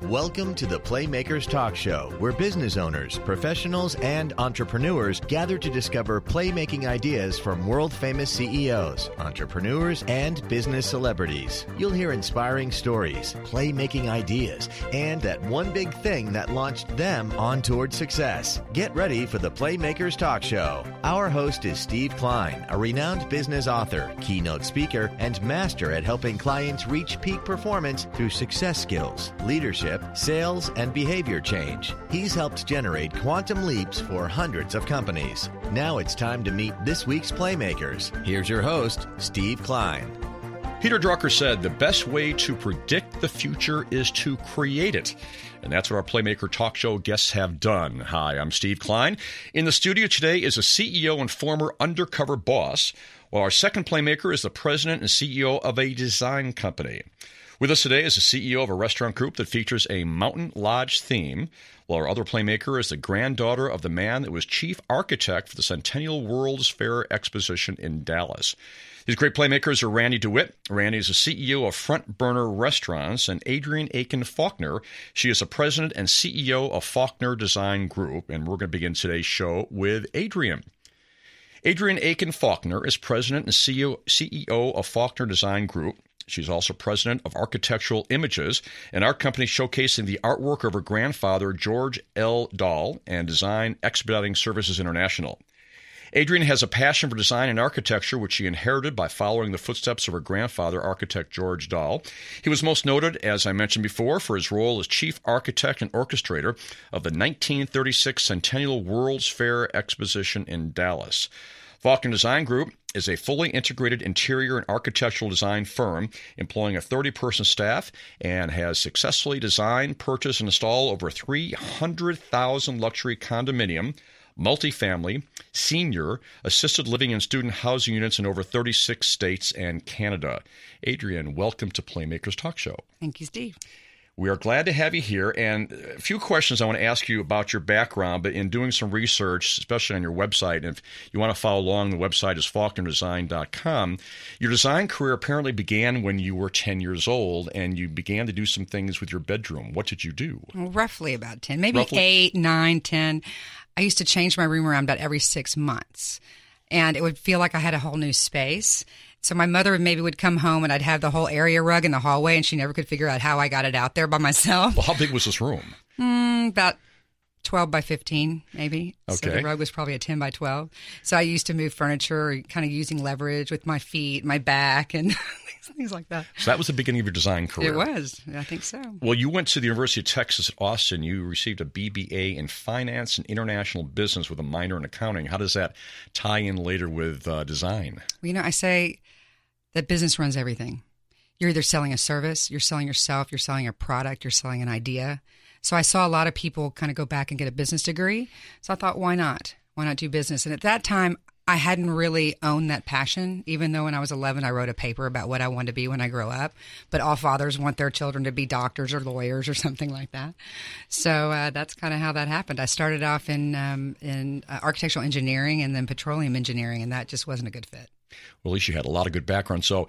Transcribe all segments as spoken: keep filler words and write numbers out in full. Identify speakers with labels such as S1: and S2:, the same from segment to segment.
S1: Welcome to the Playmakers Talk Show, where business owners, professionals, and entrepreneurs gather to discover playmaking ideas from world-famous C E Os, entrepreneurs, and business celebrities. You'll hear inspiring stories, playmaking ideas, and that one big thing that launched them on toward success. Get ready for the Playmakers Talk Show. Our host is Steve Klein, a renowned business author, keynote speaker, and master at helping clients reach peak performance through success skills, leadership, sales, and behavior change. He's helped generate quantum leaps for hundreds of companies. Now it's time to meet this week's Playmakers. Here's your host, Steve Klein.
S2: Peter Drucker said, the best way to predict the future is to create it. And that's what our Playmaker Talk Show guests have done. Hi, I'm Steve Klein. In the studio today is a C E O and former undercover boss, while our second Playmaker is the president and C E O of a design company. With us today is the C E O of a restaurant group that features a mountain lodge theme, while our other Playmaker is the granddaughter of the man that was chief architect for the Centennial World's Fair Exposition in Dallas. These great Playmakers are Randy DeWitt. Randy is the C E O of Front Burner Restaurants, and Adrienne Aiken Faulkner. She is the president and C E O of Faulkner Design Group, and we're going to begin today's show with Adrienne. Adrienne Aiken Faulkner is president and C E O of Faulkner Design Group. She's also president of Architectural Images, an art company showcasing the artwork of her grandfather, George L. Dahl, and Design Expediting Services International. Adrienne has a passion for design and architecture, which she inherited by following the footsteps of her grandfather, architect George Dahl. He was most noted, as I mentioned before, for his role as chief architect and orchestrator of the nineteen thirty-six Centennial World's Fair Exposition in Dallas. Faulkner Design Group is a fully integrated interior and architectural design firm employing a thirty-person staff and has successfully designed, purchased, and installed over three hundred thousand luxury condominium, multifamily, senior, assisted living, and student housing units in over thirty-six states and Canada. Adrienne, welcome to Playmakers Talk Show.
S3: Thank you, Steve.
S2: We are glad to have you here, and a few questions I want to ask you about your background, but in doing some research, especially on your website, and if you want to follow along, the website is faulkner design dot com. Your design career apparently began when you were ten years old, and you began to do some things with your bedroom. What did you do?
S3: Well, roughly about ten, maybe
S2: Roughly?
S3: eight, nine, ten. I used to change my room around about every six months, and it would feel like I had a whole new space. So my mother maybe would come home and I'd have the whole area rug in the hallway, and she never could figure out how I got it out there by myself.
S2: Well, how big was this room?
S3: Mm, about twelve by fifteen, maybe.
S2: Okay.
S3: So the rug was probably a ten by twelve. So I used to move furniture, kind of using leverage with my feet, my back, and things like that.
S2: So that was the beginning of your design career.
S3: It was. I think so.
S2: Well, you went to the University of Texas at Austin. You received a B B A in Finance and International Business with a minor in accounting. How does that tie in later with uh, design?
S3: Well, you know, I say that business runs everything. You're either selling a service, you're selling yourself, you're selling a product, you're selling an idea. So I saw a lot of people kind of go back and get a business degree. So I thought, why not? Why not do business? And at that time, I hadn't really owned that passion, even though when I was eleven, I wrote a paper about what I wanted to be when I grow up. But all fathers want their children to be doctors or lawyers or something like that. So uh, that's kind of how that happened. I started off in, um, in uh, architectural engineering and then petroleum engineering, and that just wasn't a good fit.
S2: Well, at least you had a lot of good background. So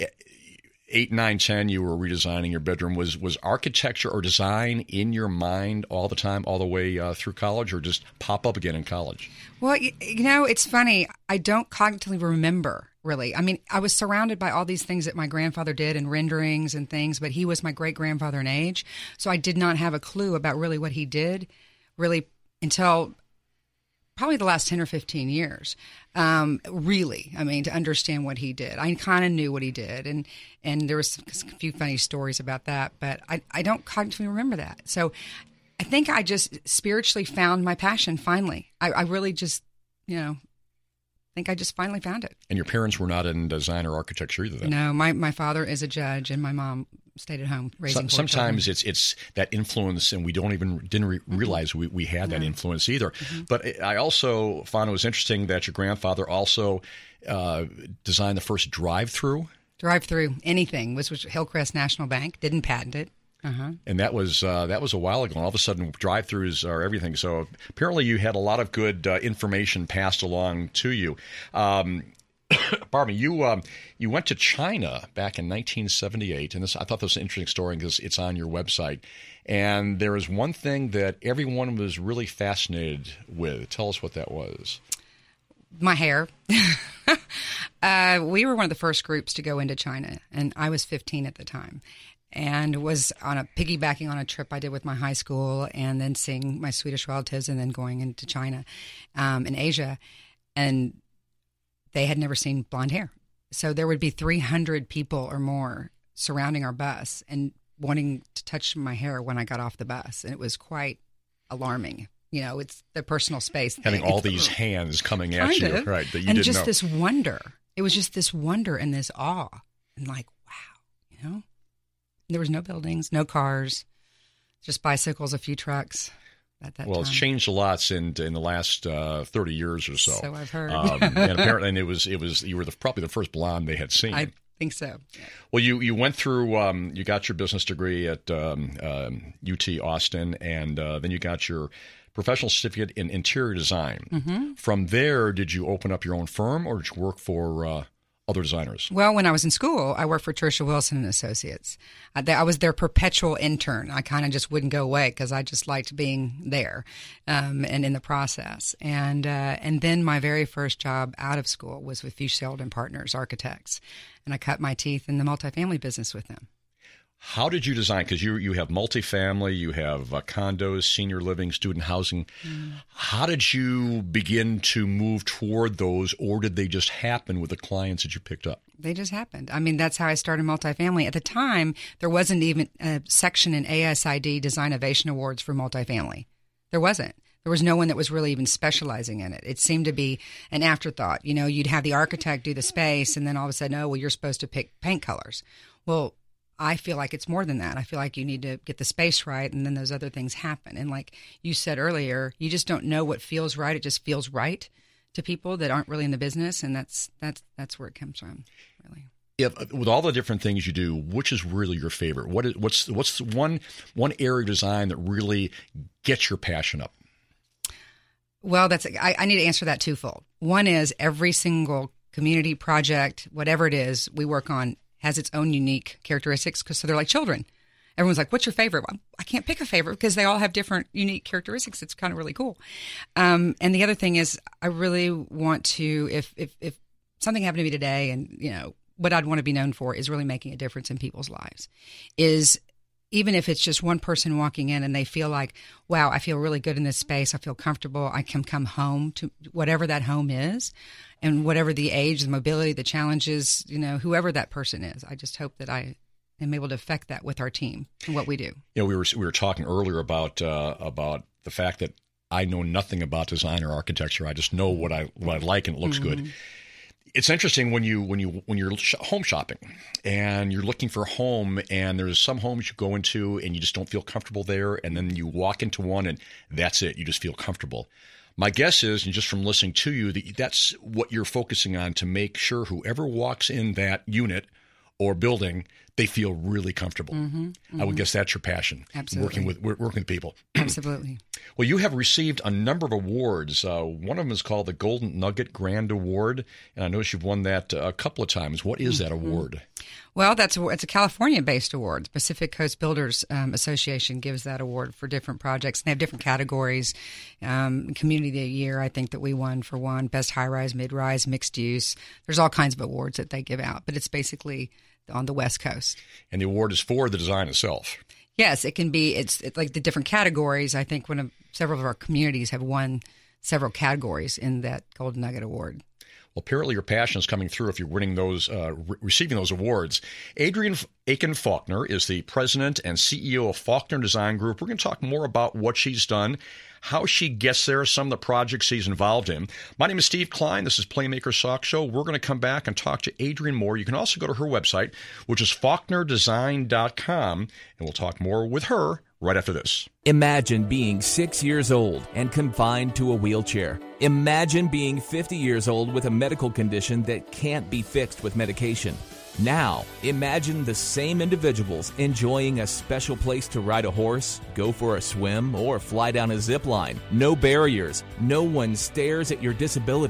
S2: eight, nine, ten, you were redesigning your bedroom. Was was architecture or design in your mind all the time, all the way uh, through college, or just pop up again in college?
S3: Well, you, you know, it's funny. I don't cognitively remember, really. I mean, I was surrounded by all these things that my grandfather did and renderings and things, but he was my great-grandfather in age. So I did not have a clue about really what he did, really, until probably the last ten or fifteen years, um, really, I mean, to understand what he did. I kind of knew what he did, and, and there was a few funny stories about that, but I, I don't cognitively remember that. So I think I just spiritually found my passion finally. I, I really just, you know, think I just finally found it.
S2: And your parents were not in design or architecture either then?
S3: No, my, my father is a judge, and my mom stayed at home raising
S2: so,
S3: four
S2: sometimes
S3: children.
S2: it's it's that influence, and we don't even didn't re- realize we, we had that
S3: No.
S2: influence either.
S3: Mm-hmm.
S2: But I also found it was interesting that your grandfather also uh, designed the first drive-through.
S3: Drive-through, anything, was, was Hillcrest National Bank, didn't patent it. Uh-huh.
S2: And that was uh, that was a while ago. And all of a sudden, drive-throughs are everything. So apparently, you had a lot of good uh, information passed along to you. Um, pardon me, you um, you went to China back in nineteen seventy-eight, and this I thought this was an interesting story because it's on your website. And there is one thing that everyone was really fascinated with. Tell us what that was.
S3: My hair. uh, we were one of the first groups to go into China, and I was fifteen at the time, and was on a piggybacking on a trip I did with my high school, and then seeing my Swedish relatives, and then going into China, um, in Asia, and they had never seen blonde hair. So there would be three hundred people or more surrounding our bus and wanting to touch my hair when I got off the bus. And it was quite alarming. You know, it's the personal space.
S2: Having
S3: thing.
S2: all these hands coming at
S3: kind
S2: you,
S3: of.
S2: right, that you
S3: and
S2: didn't
S3: just
S2: know.
S3: this wonder. It was just this wonder and this awe. And like, wow, you know? There was no buildings, no cars, just bicycles, a few trucks. At that
S2: well,
S3: time.
S2: It's changed a lot in in the last uh, thirty years or so.
S3: So I've heard.
S2: um, and apparently, and it was it was you were the, probably the first blonde they had seen.
S3: I think so.
S2: Well, you you went through um, you got your business degree at um, um, U T Austin, and uh, then you got your professional certificate in interior design.
S3: Mm-hmm.
S2: From there, did you open up your own firm, or did you work for uh, other designers?
S3: Well, when I was in school, I worked for Tricia Wilson and Associates. I, I was their perpetual intern. I kind of just wouldn't go away because I just liked being there um, and in the process. And uh, and then my very first job out of school was with Fuchseld and Partners Architects, and I cut my teeth in the multifamily business with them.
S2: How did you design? Because you you have multifamily, you have uh, condos, senior living, student housing. Mm. How did you begin to move toward those, or did they just happen with the clients that you picked up?
S3: They just happened. I mean, that's how I started multifamily. At the time, there wasn't even a section in A S I D Design Innovation Awards for multifamily. There wasn't. There was no one that was really even specializing in it. It seemed to be an afterthought. You know, you'd have the architect do the space, and then all of a sudden, oh, well, you're supposed to pick paint colors. Well, I feel like it's more than that. I feel like you need to get the space right, and then those other things happen. And like you said earlier, you just don't know what feels right. It just feels right to people that aren't really in the business, and that's that's that's where it comes from, really.
S2: If, with all the different things you do, which is really your favorite? What is what's what's one one area of design that really gets your passion up?
S3: Well, that's I, I need to answer that twofold. One is every single community project, whatever it is, we work on has its own unique characteristics because so they're like children. Everyone's like, what's your favorite? Well, I can't pick a favorite because they all have different unique characteristics. It's kind of really cool. Um, and the other thing is I really want to, if, if, if something happened to me today and, you know, what I'd want to be known for is really making a difference in people's lives is even if it's just one person walking in and they feel like, wow, I feel really good in this space. I feel comfortable. I can come home to whatever that home is and whatever the age, the mobility, the challenges, you know, whoever that person is. I just hope that I am able to affect that with our team and what we do.
S2: You know, we were we were talking earlier about uh, about the fact that I know nothing about design or architecture. I just know what I what I like and it looks mm-hmm. good. It's interesting when you when you when you're sh- home shopping and you're looking for a home, and there's some homes you go into and you just don't feel comfortable there, and then you walk into one and that's it. You just feel comfortable. My guess is, and just from listening to you, that that's what you're focusing on to make sure whoever walks in that unit or building, they feel really comfortable. Mm-hmm, mm-hmm. I would guess that's your passion.
S3: Absolutely.
S2: Working with working with people.
S3: Absolutely.
S2: Well, you have received a number of awards. Uh, one of them is called the Golden Nugget Grand Award, and I notice you've won that a couple of times. What is that mm-hmm. award?
S3: Well, that's a, it's a California-based award. Pacific Coast Builders um, Association gives that award for different projects. And they have different categories. Um, Community of the Year, I think that we won for one. Best high-rise, mid-rise, mixed use. There's all kinds of awards that they give out, but it's basically on the West Coast.
S2: And the award is for the design itself.
S3: Yes, it can be. It's, it's like the different categories. I think one of several of our communities have won several categories in that Golden Nugget Award.
S2: Well, apparently your passion is coming through if you're winning those, uh, re- receiving those awards. Adrienne Aiken-Faulkner is the president and C E O of Faulkner Design Group. We're going to talk more about what she's done, how she gets there, some of the projects she's involved in. My name is Steve Klein. This is Playmakers Talk Show. We're going to come back and talk to Adrienne more. You can also go to her website, which is faulkner design dot com, and we'll talk more with her right after this.
S4: Imagine being six years old and confined to a wheelchair. Imagine being fifty years old with a medical condition that can't be fixed with medication. Now, imagine the same individuals enjoying a special place to ride a horse, go for a swim, or fly down a zip line. No barriers. No one stares at your disability.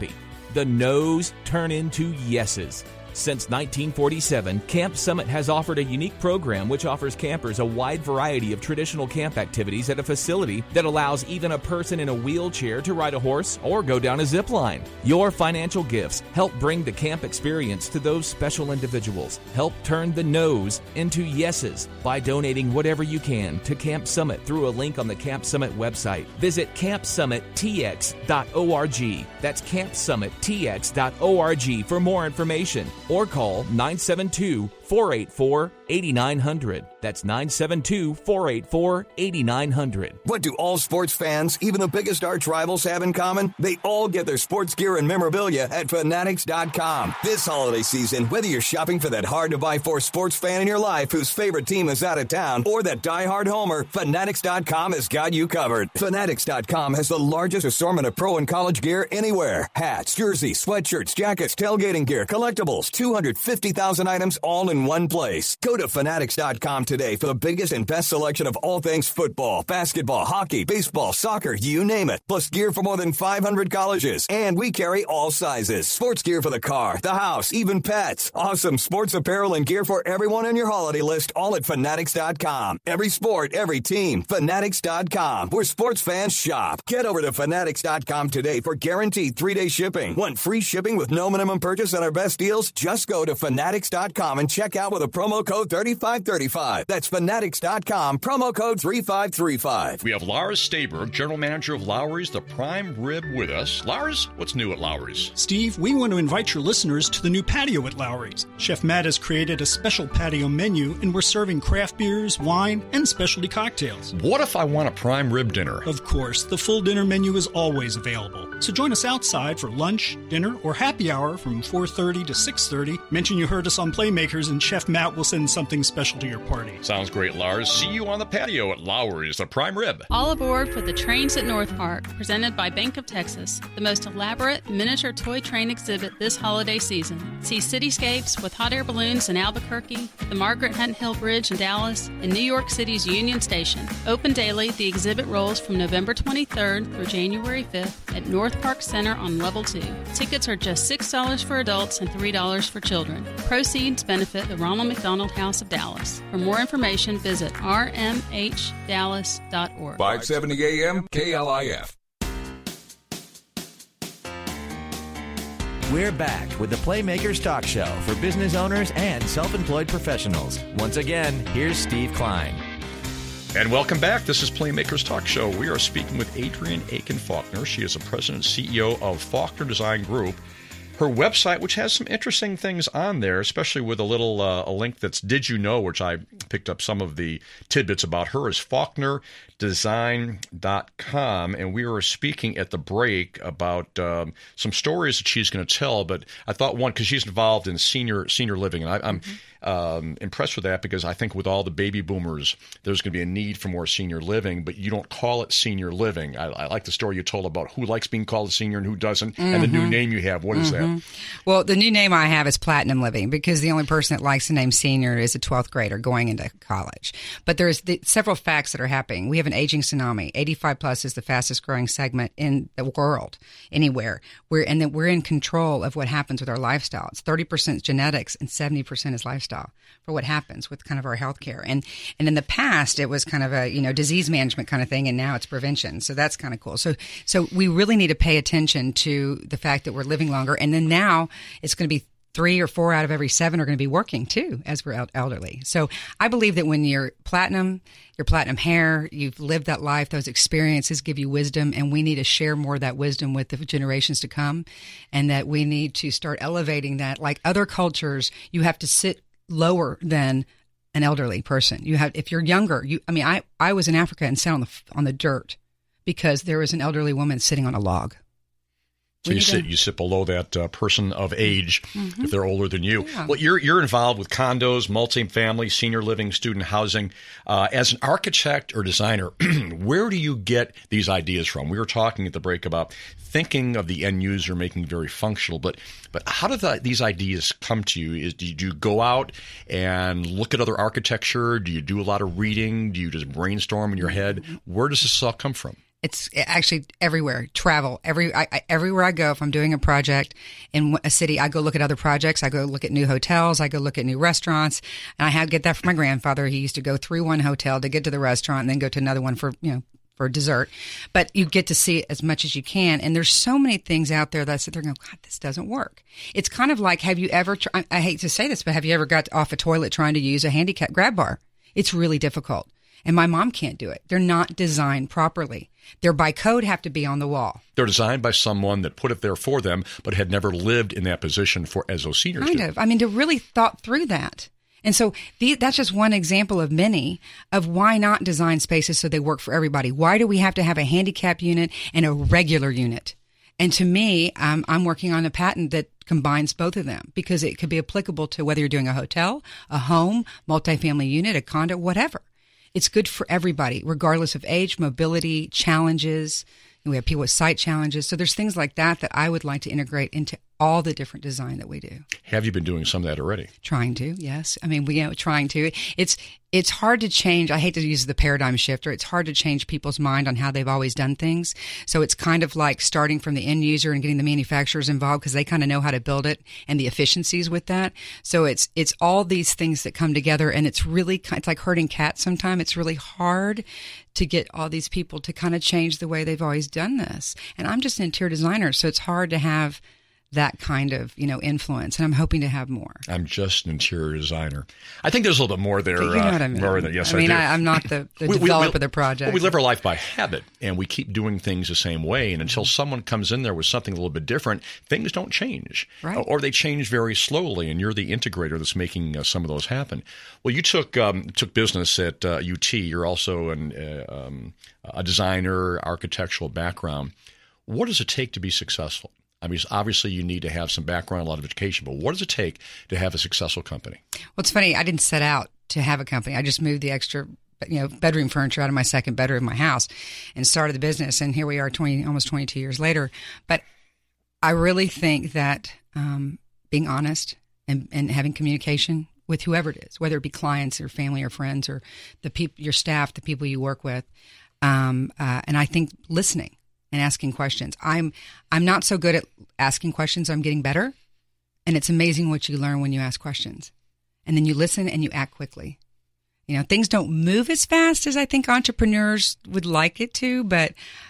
S4: the no's turn into yeses. Since nineteen forty-seven, Camp Summit has offered a unique program which offers campers a wide variety of traditional camp activities at a facility that allows even a person in a wheelchair to ride a horse or go down a zip line. Your financial gifts help bring the camp experience to those special individuals. Help turn the no's into yeses by donating whatever you can to Camp Summit through a link on the Camp Summit website. Visit camp summit t x dot org. That's camp summit t x dot org for more information. Or call nine seven two, four eight four, eight nine zero zero. That's nine seven two, four eight four, eight nine zero zero.
S5: What do all sports fans, even the biggest arch rivals, have in common? They all get their sports gear and memorabilia at Fanatics dot com. This holiday season, whether you're shopping for that hard-to-buy-for sports fan in your life whose favorite team is out of town or that diehard homer, Fanatics dot com has got you covered. Fanatics dot com has the largest assortment of pro and college gear anywhere. Hats, jerseys, sweatshirts, jackets, tailgating gear, collectibles, two hundred fifty thousand items all in one place. Go to Fanatics dot com today for the biggest and best selection of all things football, basketball, hockey, baseball, soccer, you name it. Plus gear for more than five hundred colleges. And we carry all sizes. Sports gear for the car, the house, even pets. Awesome sports apparel and gear for everyone on your holiday list, all at Fanatics dot com. Every sport, every team. Fanatics dot com, where sports fans shop. Get over to Fanatics dot com today for guaranteed three-day shipping. Want free shipping with no minimum purchase on our best deals? Just go to Fanatics dot com and check out with a promo code thirty-five thirty-five. That's Fanatics dot com, promo code three five three five.
S2: We have Lars Staberg, General Manager of Lowry's The Prime Rib, with us. Lars, what's new at Lowry's?
S6: Steve, we want to invite your listeners to the new patio at Lowry's. Chef Matt has created a special patio menu, and we're serving craft beers, wine, and specialty cocktails.
S2: What if I want a prime rib dinner?
S6: Of course, the full dinner menu is always available. So join us outside for lunch, dinner, or happy hour from four thirty to six thirty. Mention you heard us on Playmakers, and Chef Matt will send something special to your party.
S2: Sounds great, Lars. See you on the patio at Lowry's, The Prime Rib.
S7: All aboard for the Trains at North Park, presented by Bank of Texas, the most elaborate miniature toy train exhibit this holiday season. See cityscapes with hot air balloons in Albuquerque, the Margaret Hunt Hill Bridge in Dallas, and New York City's Union Station. Open daily, the exhibit rolls from November twenty-third through January fifth at North Park Center on Level two. Tickets are just six dollars for adults and three dollars for children. Proceeds benefit the Ronald McDonald House of Dallas. For more information, visit r m h dallas dot org.
S8: five seventy A M K L I F.
S1: We're back with the Playmakers Talk Show for business owners and self-employed professionals. Once again, here's Steve Klein.
S2: And welcome back. This is Playmakers Talk Show. We are speaking with Adrienne Aiken-Faulkner. She is the president and C E O of Faulkner Design Group. Her website, which has some interesting things on there, especially with a little uh, a link that's Did You Know, which I picked up some of the tidbits about her, is faulkner design dot com. And we were speaking at the break about um, some stories that she's going to tell. But I thought one, because she's involved in senior senior living, and I, I'm mm-hmm. um, impressed with that because I think with all the baby boomers, there's going to be a need for more senior living, but you don't call it senior living. I, I like the story you told about who likes being called a senior and who doesn't, mm-hmm. and the new name you have. What is mm-hmm. that?
S3: Well, the new name I have is Platinum Living because the only person that likes the name senior is a twelfth grader going into college. But there's the, several facts that are happening. We have an aging tsunami. eighty-five plus is the fastest growing segment in the world, anywhere. We're, and then we're in control of what happens with our lifestyle. It's thirty percent genetics and seventy percent is lifestyle for what happens with kind of our health care. And, and in the past, it was kind of a, you know, disease management kind of thing, and now it's prevention. So that's kind of cool. So, so we really need to pay attention to the fact that we're living longer. And then now it's going to be three or four out of every seven are going to be working too as we're elderly. So I believe that when you're platinum, your platinum hair, you've lived that life, those experiences give you wisdom, and we need to share more of that wisdom with the generations to come, and that we need to start elevating that. Like other cultures, you have to sit lower than an elderly person. You have, if you're younger, you, I mean, I, I was in Africa and sat on the, on the dirt because there was an elderly woman sitting on a log.
S2: So you sit, you sit below that uh, person of age mm-hmm. if they're older than you.
S3: Yeah.
S2: Well, you're you're involved with condos, multifamily, senior living, student housing. Uh, as an architect or designer, where do you get these ideas from? We were talking at the break about thinking of the end user, making it very functional. But but how do the, these ideas come to you? Is do you, do you go out and look at other architecture? Do you do a lot of reading? Do you just brainstorm in your head? Where does this all come from?
S3: It's actually everywhere. Travel. Every I, I, everywhere I go, if I'm doing a project in a city, I go look at other projects. I go look at new hotels. I go look at new restaurants. And I had to get that from my grandfather. He used to go through one hotel to get to the restaurant and then go to another one for, you know, for dessert. But you get to see it as much as you can. And there's so many things out there that I sit there and go, God, this doesn't work. It's kind of like, have you ever, tr- I, I hate to say this, but have you ever got off a toilet trying to use a handicap grab bar? It's really difficult. And my mom can't do it. They're not designed properly. They're by code have to be on the wall.
S2: They're designed by someone that put it there for them, but had never lived in that position for as those seniors
S3: Kind
S2: do.
S3: of. I mean, to really thought through that. And so the, that's just one example of many of why not design spaces so they work for everybody. Why do we have to have a handicap unit and a regular unit? And to me, um, I'm working on a patent that combines both of them because it could be applicable to whether you're doing a hotel, a home, multifamily unit, a condo, whatever. It's good for everybody, regardless of age, mobility, challenges. And we have people with sight challenges. So there's things like that that I would like to integrate into all the different design that we do.
S2: Have you been doing some of that already?
S3: Trying to, yes. I mean, we you know, trying to. It's it's hard to change. I hate to use the paradigm shifter. It's hard to change people's mind on how they've always done things. So it's kind of like starting from the end user and getting the manufacturers involved because they kind of know how to build it and the efficiencies with that. So it's it's all these things that come together, and it's really it's like herding cats. Sometimes it's really hard to get all these people to kind of change the way they've always done this. And I'm just an interior designer, so it's hard to have that kind of, you know, influence. And I'm hoping to have more.
S2: I'm just an interior designer. I think there's a little bit more there.
S3: You know what I mean.
S2: Uh, than, yes,
S3: I mean,
S2: I do.
S3: I, I'm not the, the
S2: we,
S3: developer
S2: we, we,
S3: of the project.
S2: Well, we live our life by habit, and we keep doing things the same way. And until someone comes in there with something a little bit different, things don't change.
S3: Right.
S2: Or they change very slowly, and you're the integrator that's making uh, some of those happen. Well, you took um, took business at uh, U T. You're also an, uh, um, a designer, architectural background. What does it take to be successful? I mean, obviously you need to have some background, a lot of education, but what does it take to have a successful company?
S3: Well, it's funny. I didn't set out to have a company. I just moved the extra, you know, bedroom furniture out of my second bedroom of my house and started the business. And here we are twenty, almost twenty-two years later. But I really think that um, being honest and, and having communication with whoever it is, whether it be clients or family or friends or the people, your staff, the people you work with. Um, uh, and I think listening and asking questions. I'm I'm not so good at asking questions. I'm getting better. And it's amazing what you learn when you ask questions. And then you listen and you act quickly. You know, things don't move as fast as I think entrepreneurs would like it to, but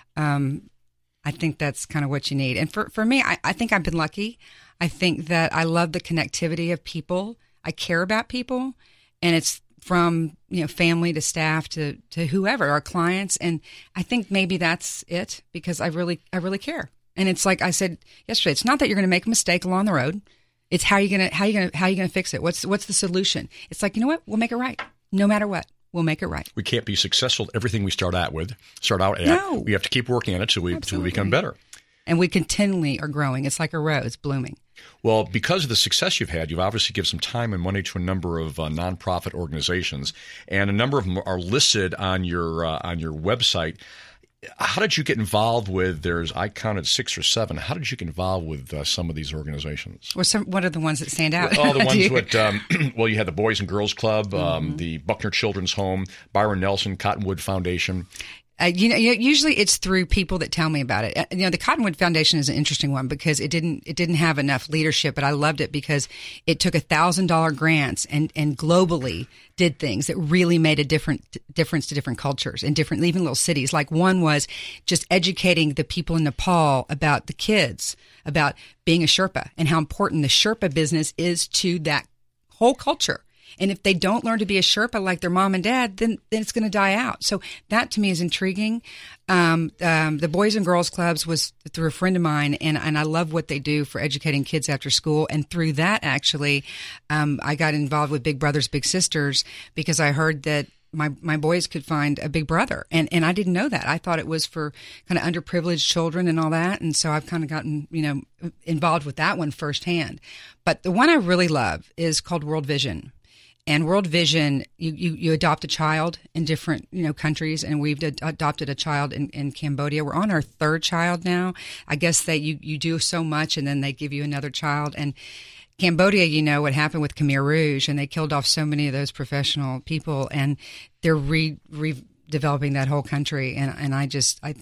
S3: um, I think that's kind of what you need. And for, for me, I, I think I've been lucky. I think that I love the connectivity of people. I care about people. And it's from, you know, family to staff to, to whoever, our clients. And I think maybe that's it because I really, I really care. And it's like I said yesterday, it's not that you're going to make a mistake along the road. It's how you're going to, how you going to, how you going to fix it. What's, what's the solution? It's like, you know what? We'll make it right. No matter what, we'll make it right.
S2: We can't be successful at everything we start out with, start out at.
S3: No.
S2: We have to keep working on it till we, till we become better.
S3: And we continually are growing. It's like a rose blooming.
S2: Well, because of the success you've had, you've obviously given some time and money to a number of uh, nonprofit organizations, and a number of them are listed on your uh, on your website. How did you get involved with? There's I counted six or seven. How did you get involved with uh, some of these organizations?
S3: Well, some what are the ones that stand out?
S2: All the ones with um, well, you had the Boys and Girls Club, um, mm-hmm. the Buckner Children's Home, Byron Nelson Cottonwood Foundation.
S3: Uh, you know, usually it's through people that tell me about it. Uh, you know, the Cottonwood Foundation is an interesting one because it didn't it didn't have enough leadership, but I loved it because it took a thousand dollar grants and and globally did things that really made a different difference to different cultures and different even little cities. Like one was just educating the people in Nepal about the kids, about being a Sherpa and how important the Sherpa business is to that whole culture. And if they don't learn to be a Sherpa like their mom and dad, then, then it's going to die out. So that to me is intriguing. Um, um, the Boys and Girls Clubs was through a friend of mine, and, and I love what they do for educating kids after school. And through that, actually, um, I got involved with Big Brothers Big Sisters because I heard that my my boys could find a big brother. And, and I didn't know that. I thought it was for kind of underprivileged children and all that. And so I've kind of gotten, you know, involved with that one firsthand. But the one I really love is called World Vision. And World Vision, you, you, you adopt a child in different, you know, countries, and we've ad- adopted a child in, in Cambodia. We're on our third child now. I guess that you, you do so much, and then they give you another child. And Cambodia, you know, what happened with Khmer Rouge, and they killed off so many of those professional people, and they're re, redeveloping that whole country. And, and I just, I think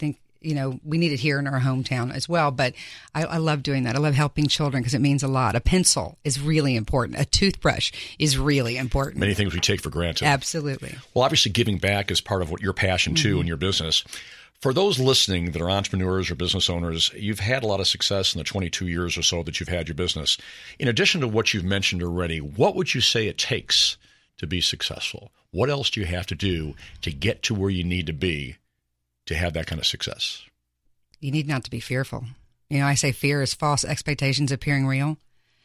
S3: you know, we need it here in our hometown as well. But I, I love doing that. I love helping children because it means a lot. A pencil is really important. A toothbrush is really important.
S2: Many things we take for granted.
S3: Absolutely.
S2: Well, obviously giving back is part of what your passion too mm-hmm. in your business. For those listening that are entrepreneurs or business owners, you've had a lot of success in the twenty-two years or so that you've had your business. In addition to what you've mentioned already, what would you say it takes to be successful? What else do you have to do to get to where you need to be to have that kind of success?
S3: You need not to be fearful. You know, I say fear is false expectations appearing real.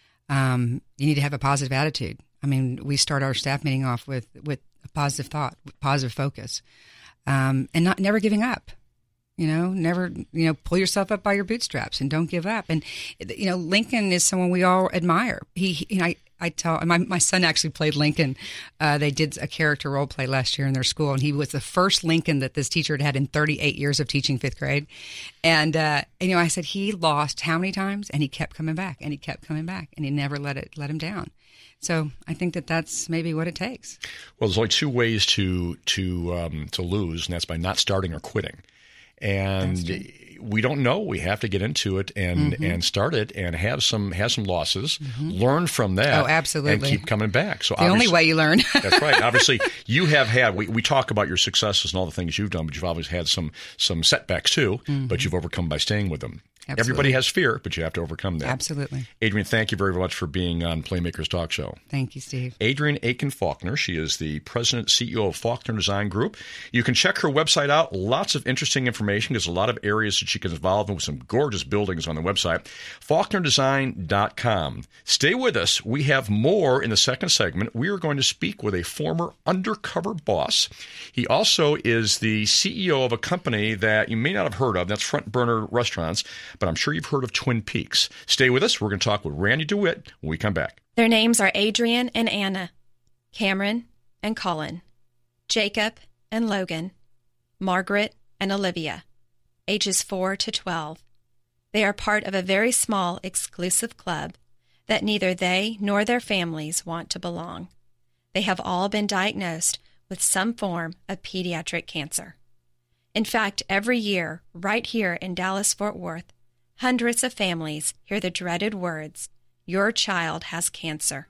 S3: Um, you need to have a positive attitude. I mean, we start our staff meeting off with, with a positive thought, positive focus, um, and not never giving up. You know, never, you know, pull yourself up by your bootstraps and don't give up. And, you know, Lincoln is someone we all admire. He, he you know, I, I tell my my son actually played Lincoln. Uh, they did a character role play last year in their school, and he was the first Lincoln that this teacher had had in thirty-eight years of teaching fifth grade. And, uh, and you know, I said he lost how many times, and he kept coming back, and he kept coming back, and he never let it let him down. So I think that that's maybe what it takes.
S2: Well, there's only two ways to to um, to lose, and that's by not starting or quitting. And we don't know. We have to get into it and, mm-hmm. and start it and have some have some losses, mm-hmm. learn from that,
S3: oh, absolutely.
S2: and keep coming back. So
S3: the only way you learn.
S2: That's right. Obviously, you have had. We, we talk about your successes and all the things you've done, but you've always had some some setbacks too. Mm-hmm. But you've overcome by staying with them. Absolutely. Everybody has fear, but you have to overcome that.
S3: Absolutely.
S2: Adrienne, thank you very much for being on Playmakers Talk Show.
S3: Thank you, Steve.
S2: Adrienne Aiken Faulkner. She is the president, C E O of Faulkner Design Group. You can check her website out. Lots of interesting information. There's a lot of areas that she gets involved in with some gorgeous buildings on the website. Faulkner Design dot com. Stay with us. We have more in the second segment. We are going to speak with a former undercover boss. He also is the C E O of a company that you may not have heard of. That's Front Burner Restaurants. But I'm sure you've heard of Twin Peaks. Stay with us. We're going to talk with Randy DeWitt when we come back.
S9: Their names are Adrienne and Anna, Cameron and Colin, Jacob and Logan, Margaret and Olivia, ages four to twelve. They are part of a very small, exclusive club that neither they nor their families want to belong. They have all been diagnosed with some form of pediatric cancer. In fact, every year, right here in Dallas-Fort Worth, hundreds of families hear the dreaded words, "Your child has cancer,"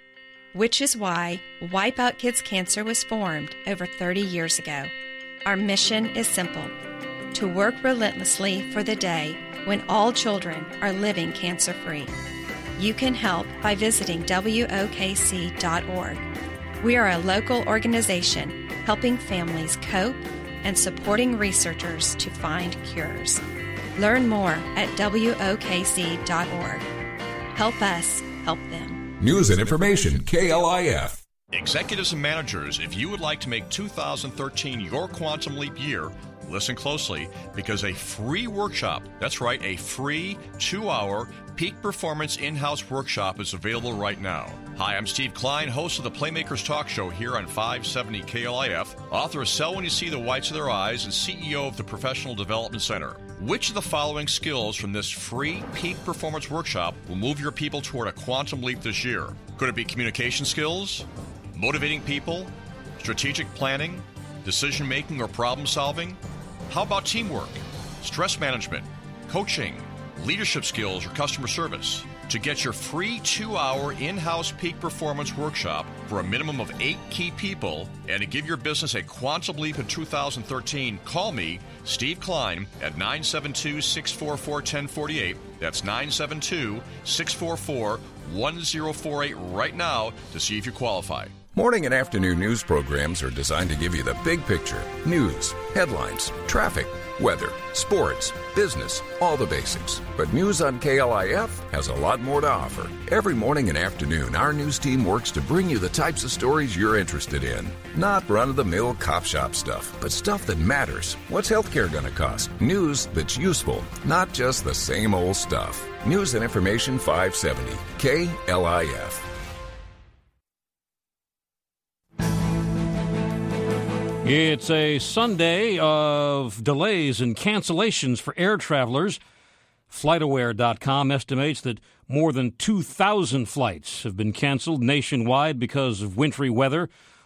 S9: which is why Wipe Out Kids Cancer was formed over thirty years ago. Our mission is simple: to work relentlessly for the day when all children are living cancer-free. You can help by visiting W O K C dot org. We are a local organization helping families cope and supporting researchers to find cures. Learn more at W O K C dot org. Help us help them.
S8: News and information, K L I F.
S2: Executives and managers, if you would like to make two thousand thirteen your Quantum Leap year, listen closely, because a free workshop, that's right, a free two-hour peak performance in-house workshop is available right now. Hi, I'm Steve Klein, host of the Playmakers Talk Show here on five seventy K L I F, author of Sell When You See the Whites of Their Eyes, and C E O of the Professional Development Center. Which of the following skills from this free peak performance workshop will move your people toward a quantum leap this year? Could it be communication skills, motivating people, strategic planning, decision-making or problem-solving? How about teamwork, stress management, coaching, leadership skills, or customer service? To get your free two-hour in-house peak performance workshop for a minimum of eight key people and to give your business a quantum leap in two thousand thirteen, call me, Steve Klein, at nine seven two, six four four, one zero four eight. That's nine seven two, six four four, one zero four eight right now to see if you qualify.
S8: Morning and afternoon news programs are designed to give you the big picture. News, headlines, traffic, weather, sports, business, all the basics. But news on K L I F has a lot more to offer. Every morning and afternoon, our news team works to bring you the types of stories you're interested in. Not run-of-the-mill cop shop stuff, but stuff that matters. What's healthcare going to cost? News that's useful, not just the same old stuff. News and Information five seventy, K L I F.
S10: It's a Sunday of delays and cancellations for air travelers. FlightAware dot com estimates that more than two thousand flights have been canceled nationwide because of wintry weather.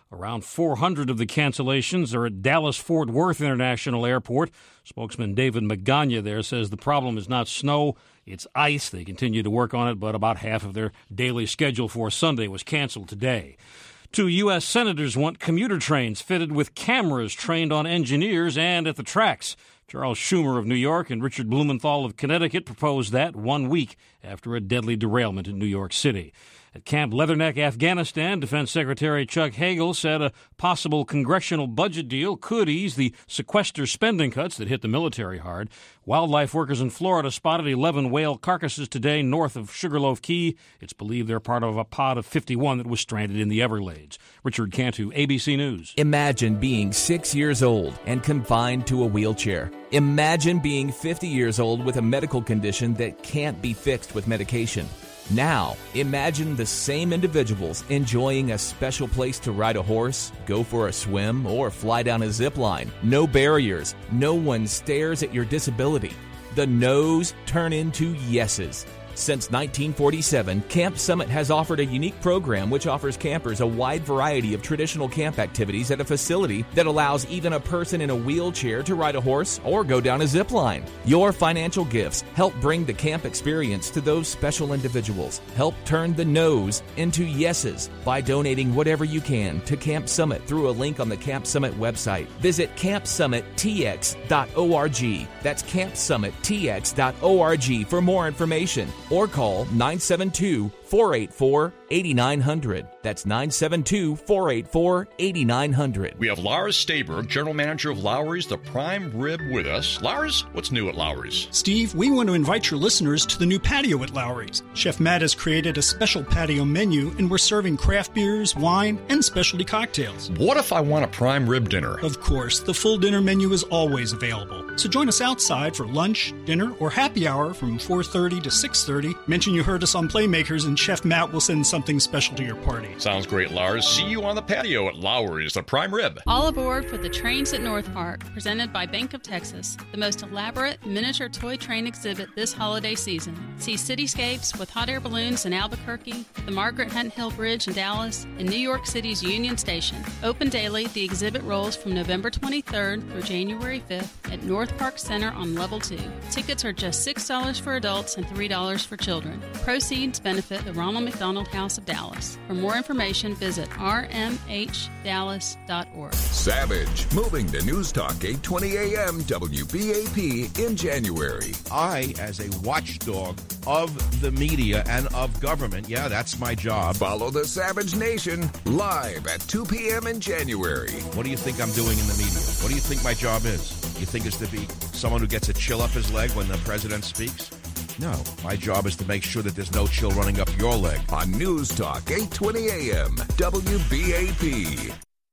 S10: Around four hundred of the cancellations are at Dallas-Fort Worth International Airport. Spokesman David Magana there says the problem is not snow, it's ice. They continue to work on it, but about half of their daily schedule for Sunday was canceled today. Two U S senators want commuter trains fitted with cameras trained on engineers and at the tracks. Charles Schumer of New York and Richard Blumenthal of Connecticut proposed that one week after a deadly derailment in New York City. At Camp Leatherneck, Afghanistan, Defense Secretary Chuck Hagel said a possible congressional budget deal could ease the sequester spending cuts that hit the military hard. Wildlife workers in Florida spotted eleven whale carcasses today north of Sugarloaf Key. It's believed they're part of a pod of fifty-one that was stranded in the Everglades. Richard Cantu, A B C News.
S4: Imagine being six years old and confined to a wheelchair. Imagine being fifty years old with a medical condition that can't be fixed with medication. Now, imagine the same individuals enjoying a special place to ride a horse, go for a swim, or fly down a zip line. No barriers. No one stares at your disability. The no's turn into yeses. Since nineteen forty-seven, Camp Summit has offered a unique program which offers campers a wide variety of traditional camp activities at a facility that allows even a person in a wheelchair to ride a horse or go down a zip line. Your financial gifts help bring the camp experience to those special individuals. Help turn the no's into yeses by donating whatever you can to Camp Summit through a link on the Camp Summit website. Visit camp summit t x dot org. That's camp summit t x dot org for more information. Or call nine seven two, four eight four, eight nine zero zero. That's nine seven two, four eight four, eight nine zero zero.
S2: We have Lars Staberg, General Manager of Lowry's The Prime Rib, with us. Lars, what's new at Lowry's?
S6: Steve, we want to invite your listeners to the new patio at Lowry's. Chef Matt has created a special patio menu, and we're serving craft beers, wine, and specialty cocktails.
S2: What if I want a prime rib dinner?
S6: Of course, the full dinner menu is always available. So join us outside for lunch, dinner, or happy hour from four thirty to six thirty. Mention you heard us on Playmakers, and Chef Matt will send something special to your party.
S2: Sounds great, Lars. See you on the patio at Lowry's, the Prime Rib.
S7: All aboard for the Trains at North Park, presented by Bank of Texas, the most elaborate miniature toy train exhibit this holiday season. See cityscapes with hot air balloons in Albuquerque, the Margaret Hunt Hill Bridge in Dallas, and New York City's Union Station. Open daily, the exhibit rolls from November twenty-third through January fifth at North Park Center on Level two. Tickets are just six dollars for adults and three dollars for children. Proceeds benefit the Ronald McDonald House of Dallas. For more information, visit r m h dallas dot org.
S8: Savage, moving to News Talk eight twenty A M W B A P in January.
S11: I, as a watchdog of the media and of government, yeah, that's my job.
S8: Follow the Savage Nation live at two p.m. in January.
S11: What do you think I'm doing in the media? What do you think my job is? You think it's to be someone who gets a chill up his leg when the president speaks? No, my job is to make sure that there's no chill running up your leg.
S8: On News Talk eight twenty A M W B A P.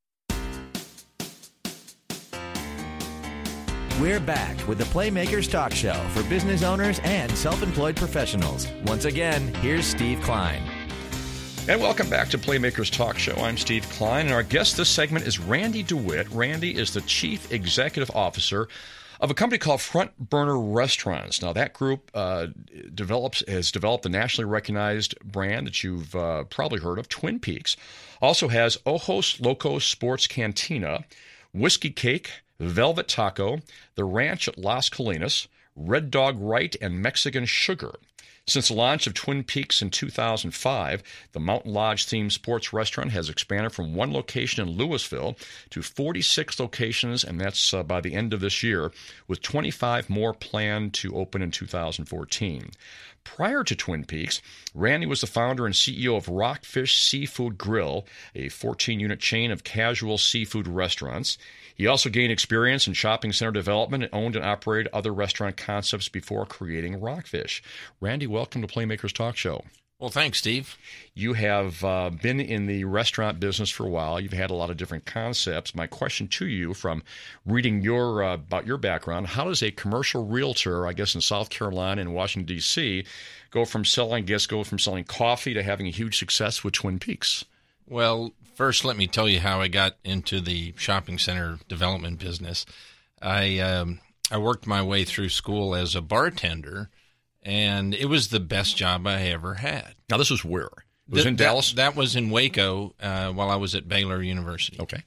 S1: We're back with the Playmakers Talk Show for business owners and self-employed professionals. Once again, here's Steve Klein.
S2: And welcome back to Playmakers Talk Show. I'm Steve Klein, and our guest this segment is Randy DeWitt. Randy is the Chief Executive Officer of a company called Front Burner Restaurants. Now, that group uh, develops has developed a nationally recognized brand that you've uh, probably heard of, Twin Peaks. Also has Ojos Locos Sports Cantina, Whiskey Cake, Velvet Taco, The Ranch at Las Colinas, Red Dog Right, and Mexican Sugar. Since the launch of Twin Peaks in two thousand five, the Mountain Lodge-themed sports restaurant has expanded from one location in Louisville to forty-six locations, and that's uh, by the end of this year, with twenty-five more planned to open in two thousand fourteen. Prior to Twin Peaks, Randy was the founder and C E O of Rockfish Seafood Grill, a fourteen-unit chain of casual seafood restaurants. He also gained experience in shopping center development and owned and operated other restaurant concepts before creating Rockfish. Randy, welcome to Playmakers Talk Show.
S12: Well, thanks, Steve.
S2: You have uh, been in the restaurant business for a while. You've had a lot of different concepts. My question to you, from reading your uh, about your background, how does a commercial realtor, I guess in South Carolina and Washington, D C, go from selling, I guess, go from selling coffee to having a huge success with Twin Peaks?
S12: Well, first, let me tell you how I got into the shopping center development business. I um, I worked my way through school as a bartender, and it was the best job I ever had.
S2: Now, this was where? was
S12: Th-
S2: in Dallas?
S12: That, that was in Waco uh, while I was at Baylor University.
S2: Okay.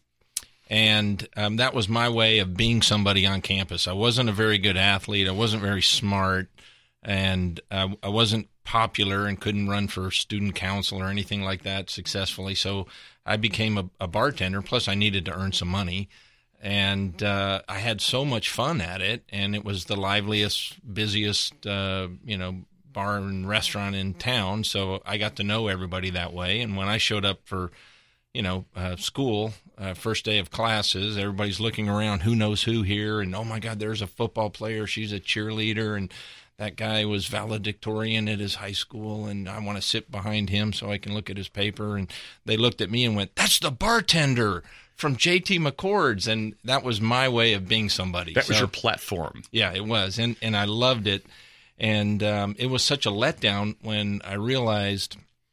S12: And um, that was my way of being somebody on campus. I wasn't a very good athlete. I wasn't very smart. And uh, I wasn't popular and couldn't run for student council or anything like that successfully. So I became a, a bartender. Plus, I needed to earn some money. And uh, I had so much fun at it. And it was the liveliest, busiest, uh, you know, bar and restaurant in town. So I got to know everybody that way. And when I showed up for you know, uh, school, uh, first day of classes, everybody's looking around, who knows who here, and oh my God, there's a football player, she's a cheerleader, and that guy was valedictorian at his high school, and I want to sit behind him so I can look at his paper. And they looked at me and went, that's the bartender from J T McCord's, and that was my way of being somebody.
S2: That was
S12: so,
S2: your platform.
S12: Yeah, it was, and, and I loved it. And um, it was such a letdown when I realized